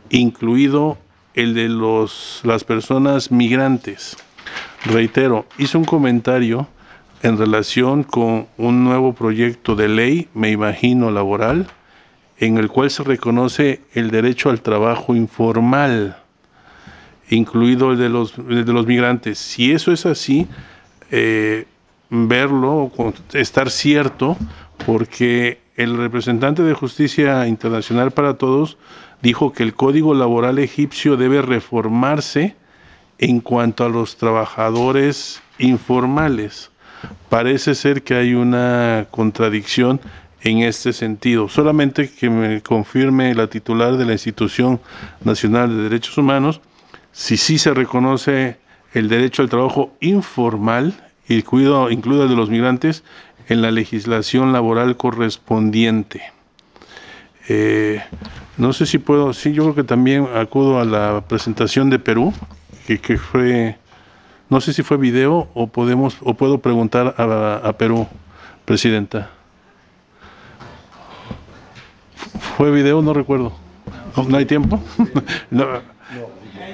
incluido el de las personas migrantes. Reitero, hice un comentario en relación con un nuevo proyecto de ley, me imagino laboral, en el cual se reconoce el derecho al trabajo informal, incluido el de los migrantes. Si eso es así, verlo, estar cierto, porque el representante de Justicia Internacional para Todos dijo que el Código Laboral egipcio debe reformarse en cuanto a los trabajadores informales. Parece ser que hay una contradicción en este sentido. Solamente que me confirme la titular de la Institución Nacional de Derechos Humanos si sí se reconoce el derecho al trabajo informal, incluido el de los migrantes, en la legislación laboral correspondiente. No sé si puedo, sí, yo creo que también acudo a la presentación de Perú, que fue, no sé si fue video o puedo preguntar a Perú, Presidenta. ¿Fue video? No recuerdo. ¿No hay tiempo? No.